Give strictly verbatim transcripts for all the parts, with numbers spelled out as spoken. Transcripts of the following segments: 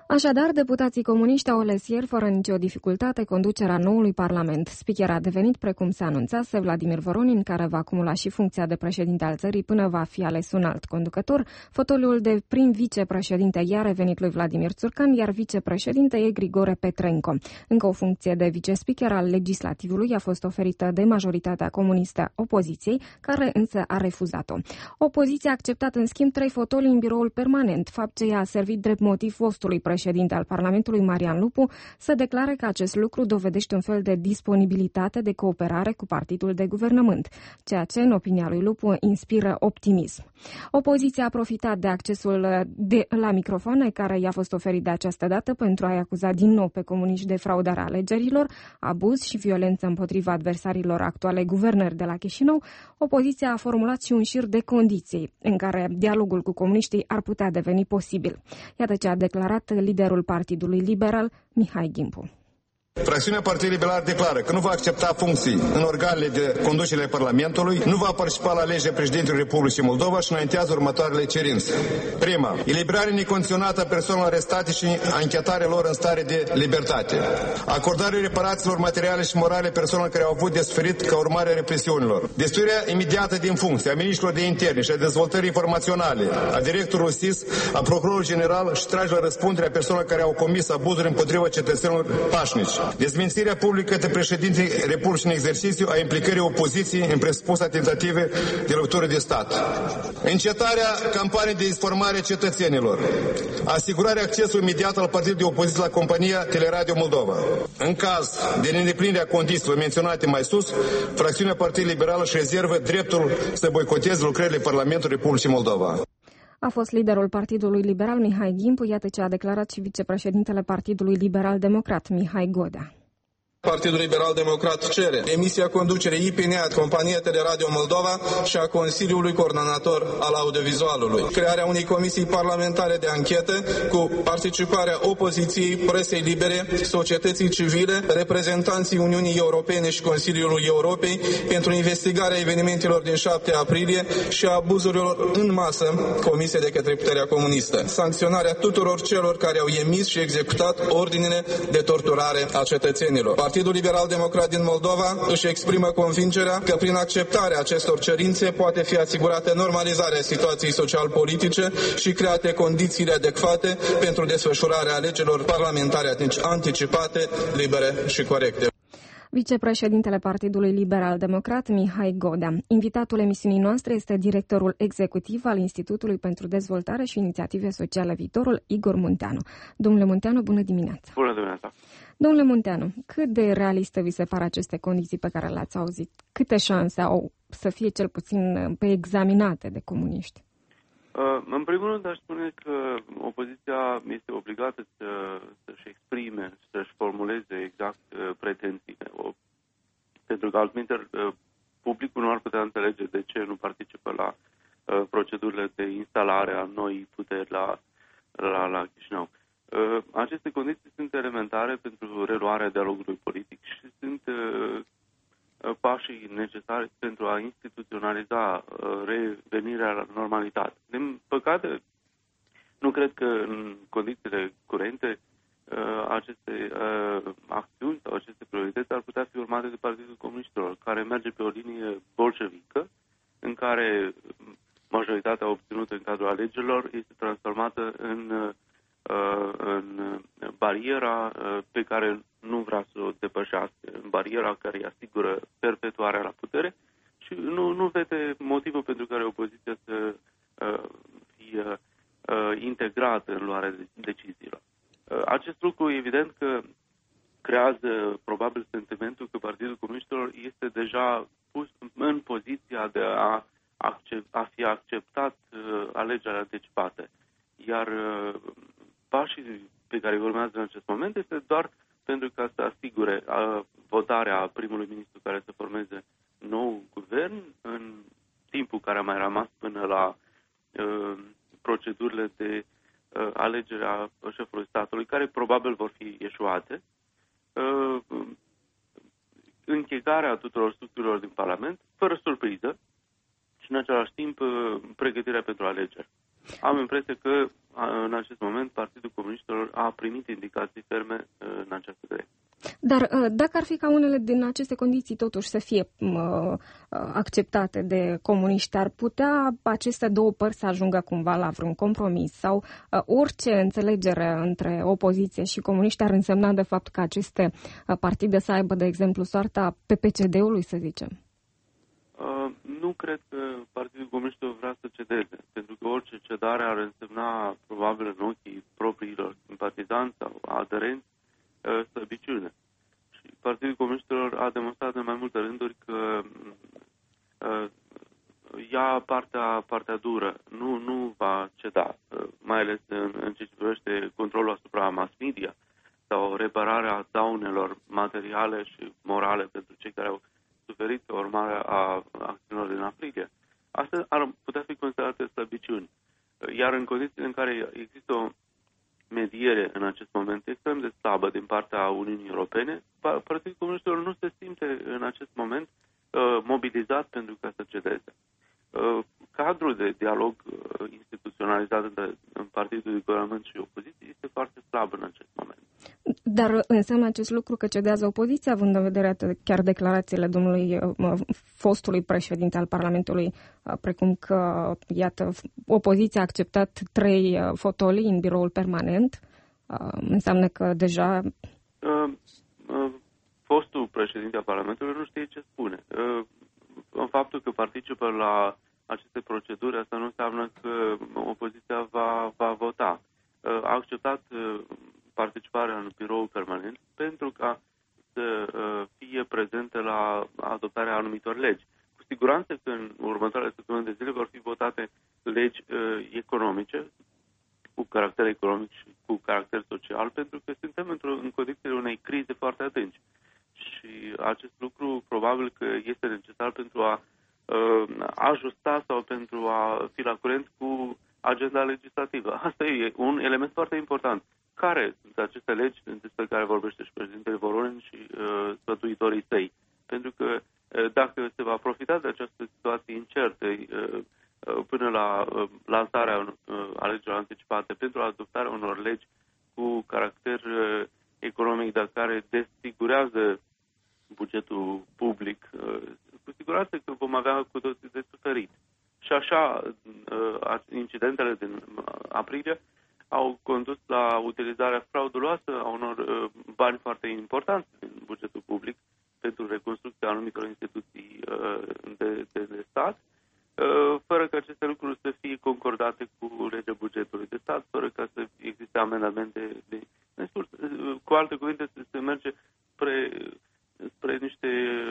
Așadar, deputații comuniști au ales ieri, fără nicio dificultate, conducerea noului parlament. Speaker a devenit, precum se anunțase, Vladimir Voronin, care va acumula și funcția de președinte al țării până va fi ales un alt conducător. Fotoliul de prim vicepreședinte i-a revenit lui Vladimir Țurcan, iar vicepreședinte e Grigore Petrenko. Încă o funcție de vice-speaker al legislativului a fost oferită de majoritatea comunistă opoziției, care însă a refuzat-o. Opoziția a acceptat, în schimb, trei fotolii în biroul permanent, fapt ce i-a servit drept motiv fostului președinte al Parlamentului, Marian Lupu, să declare că acest lucru dovedește un fel de disponibilitate de cooperare cu partidul de guvernământ, ceea ce, în opinia lui Lupu, inspiră optimism. Opoziția a profitat de accesul de, la microfoane care i-a fost oferit de această dată pentru a-i acuza din nou pe comuniști de fraudarea alegerilor, abuz și violență împotriva adversarilor actuale guvernări de la Chișinău. Opoziția a formulat și un șir de condiții în care dialogul cu comuniștii ar putea deveni posibil. Iată ce a declarat liderul Partidului Liberal, Mihai Gimpu. Fracțiunea Partidului Liberal declară că nu va accepta funcții în organele de conducere ale Parlamentului, nu va participa la alegerea președintelui Republicii Moldova și înaintează următoarele cerințe. Prima, eliberarea necondiționată a persoanelor arestate și anchetarea lor în stare de libertate. Acordarea reparațiilor materiale și morale persoanelor care au avut de suferit ca urmare a represiunilor. Destituirea imediată din funcție a miniștrilor de interne și a dezvoltării informaționale, a directorului S I S, a procurorului general și tragerea răspunderea persoanelor care au comis abuzuri împotriva cetățenilor pașnici. Dezmințirea publică de președintei Republicii în exercițiu a implicării opoziției în presupuse tentative de ruptură de stat. Încetarea campaniei de informare a cetățenilor. Asigurarea accesului imediat al partidului de opoziție la compania Teleradio Moldova. În caz de neîndeplinirea condițiilor menționate mai sus, fracțiunea Partidului Liberal își rezervă dreptul să boicoteze lucrările Parlamentului Republicii Moldova. A fost liderul Partidului Liberal, Mihai Gimpu, iată ce a declarat și vicepreședintele Partidului Liberal Democrat, Mihai Godea. Partidul Liberal Democrat cere emisia conducerii I P N A, compania Teleradio Moldova, și a Consiliului Coordonator al Audiovizualului. Crearea unei comisii parlamentare de anchetă cu participarea opoziției, presei libere, societății civile, reprezentanții Uniunii Europene și Consiliului Europei pentru investigarea evenimentelor din șapte aprilie și a abuzurilor în masă comise de către puterea comunistă. Sancționarea tuturor celor care au emis și executat ordinele de torturare a cetățenilor. Partidul Liberal Democrat din Moldova își exprimă convingerea că prin acceptarea acestor cerințe poate fi asigurată normalizarea situației social-politice și create condițiile adecvate pentru desfășurarea alegerilor parlamentare anticipate, libere și corecte. Vicepreședintele Partidului Liberal Democrat, Mihai Godea. Invitatul emisiunii noastre este directorul executiv al Institutului pentru Dezvoltare și Inițiative Sociale Viitorul, Igor Munteanu. Domnule Munteanu, bună dimineața! Bună dimineața! Domnule Munteanu, cât de realistă vi se par aceste condiții pe care le-ați auzit? Câte șanse au să fie cel puțin pe examinate de comuniști? În primul rând aș spune că opoziția este obligată să, să-și exprime, să-și formuleze exact pretențiile. Pentru că altminteri publicul nu ar putea înțelege de ce nu participă la procedurile de instalare a noii puteri la, la, la Chișinău. Aceste condiții sunt elementare pentru reluarea dialogului politic și sunt pașii necesari pentru a instituționaliza revenirea la normalitate. Din păcate, nu cred că în condițiile curente aceste acțiuni sau aceste priorități ar putea fi urmate de Partidul Comuniștilor, care merge pe o linie bolșevică, în care majoritatea obținută în cadrul alegerilor este transformată în în bariera pe care nu vrea să o depășească, în bariera care îi asigură perpetuarea la putere și nu, nu vede motivul pentru care opoziția să uh, fie uh, integrată în luarea de deciziilor. Uh, acest lucru, evident că creează probabil sentimentul că Partidul Comuniștilor este deja pus în poziția de a, accept, a fi acceptat uh, alegerile anticipate. Iar uh, pașii pe care urmează în acest moment este doar pentru ca să asigure uh, votarea primului ministru care să formeze nou guvern în timpul care a mai rămas până la uh, procedurile de uh, alegere a șefului statului, care probabil vor fi eșuate, uh, închegarea tuturor structurilor din Parlament, fără surpriză, și în același timp uh, pregătirea pentru alegeri. Am impresia că în acest moment Partidul Comuniștilor a primit indicații ferme în această direcție. Dar dacă ar fi ca unele din aceste condiții totuși să fie uh, acceptate de comuniști, ar putea aceste două părți să ajungă cumva la vreun compromis sau uh, orice înțelegere între opoziție și comuniști ar însemna de fapt că aceste uh, partide să aibă, de exemplu, soarta P P C D-ului, să zicem? Uh, nu cred că Partidul Comuniștilor vrea să cedeze, pentru că orice cedare ar însemna probabil în ochii propriilor simpatizanți sau aderenți slăbiciune. Și Partidul Comuniștilor a demonstrat în mai multe rânduri că uh, ia partea, partea dură, nu, nu va ceda, uh, mai ales în, în ce privește controlul asupra mass media sau repararea daunelor materiale și morale pentru cei care au suferit ca urmare a acțiunilor din aprilie. Astea ar putea fi considerate slăbiciuni. Iar în condițiile în care există o mediere în acest moment extrem de slabă din partea Uniunii Europene, Partidul Comuniștilor nu se simte în acest moment uh, mobilizat pentru ca să cedeze. Uh, cadrul de dialog uh, instituționalizat între Partidul de Guvernământ și opoziție este foarte slab în acest moment. Dar înseamnă acest lucru că cedează opoziția, având în vedere chiar declarațiile domnului uh, fostului președinte al Parlamentului, uh, precum că, iată, opoziția a acceptat trei uh, fotolii în biroul permanent. Uh, înseamnă că deja... Uh, uh, fostul președinte al Parlamentului nu știe ce spune. Uh, în faptul că participă la aceste proceduri, asta nu înseamnă că opoziția va, va vota. Uh, a acceptat uh, participarea în biroul permanent pentru ca să uh, fie prezentă la adoptarea anumitor legi. Cu siguranță că în următoarele săptămâni de zile vor fi votate legi uh, economice, cu caracter economic și cu caracter social, pentru că suntem într-o, în condițiile unei crize foarte adânci. Și acest lucru probabil că este necesar pentru a uh, ajusta sau pentru a fi la curent cu agenda legislativă. Asta e un element foarte important. Care sunt aceste legi despre care vorbește și președintele Voronin și uh, sfătuitorii săi? Pentru că uh, dacă se va profita de această situație incertă uh, uh, până la uh, lansarea uh, alegerilor anticipate pentru adoptarea unor legi cu caracter uh, economic, dar care desfigurează bugetul public, uh, cu siguranță că vom avea cu toții de suferit. Și așa, uh, incidentele din aprilie au condus la utilizarea frauduloasă a unor uh, bani foarte importanți din bugetul public pentru reconstrucția anumitor instituții uh, de, de, de stat, uh, fără ca aceste lucruri să fie concordate cu legea bugetului de stat, fără ca să existe amendamente de... Uh, cu alte cuvinte, să se merge spre, spre niște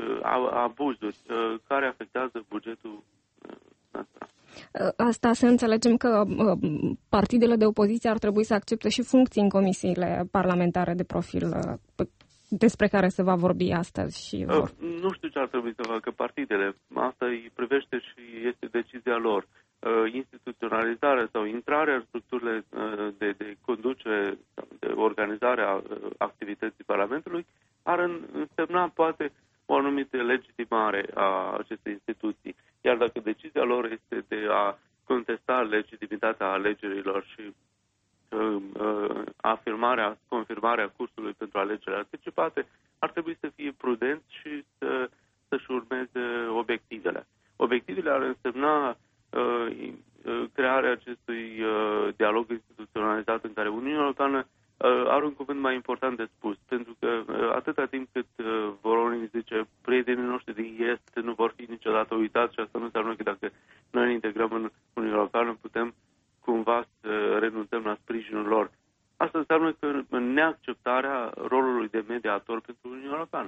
abuzuri uh, care afectează bugetul uh, național. Asta să înțelegem că partidele de opoziție ar trebui să accepte și funcții în comisiile parlamentare de profil despre care se va vorbi astăzi. Și vor. Nu știu ce ar trebui să facă partidele. Asta îi privește și este decizia lor. Instituționalizarea sau intrarea în structurile de, de conducere, de organizare a activității Parlamentului ar însemna poate o anumită legitimare a acestei instituții. Iar dacă decizia lor este de a contesta legitimitatea alegerilor și uh, uh, afirmarea, confirmarea cursului pentru alegerile anticipate, ar trebui să fie prudenți și să, să-și urmeze obiectivele. Obiectivele ar însemna uh, crearea acestui uh, dialog instituționalizat în care Uniunea Europeană are un cuvânt mai important de spus, pentru că atâta timp cât Voronin zice prietenii noștri din Est nu vor fi niciodată uitați, și asta nu înseamnă că dacă noi ne integrăm în Uniunea Europeană putem cumva să renunțăm la sprijinul lor. Asta înseamnă că în neacceptarea rolului de mediator pentru Uniunea Europeană.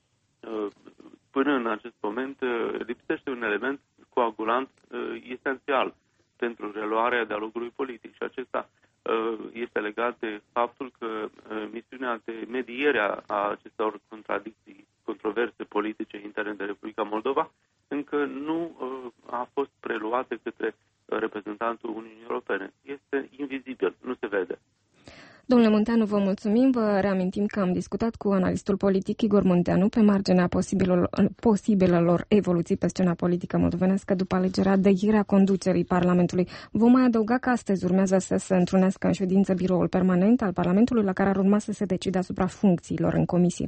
Până în acest moment lipsește un element coagulant esențial pentru reluarea dialogului politic și acesta este legat de faptul că misiunea de mediere a acestor contradicții, controverse politice interne de Republica Moldova încă nu a fost preluată către reprezentantul Uniunii Europene. Este invizibil, nu se vede. Domnule Munteanu, vă mulțumim. Vă reamintim că am discutat cu analistul politic Igor Munteanu pe marginea posibilor, posibilelor evoluții pe scena politică moldovenească după alegerea de ieri a conducerii Parlamentului. Vom mai adăuga că astăzi urmează să se întrunească în ședință biroul permanent al Parlamentului, la care ar urma să se decide asupra funcțiilor în comisiile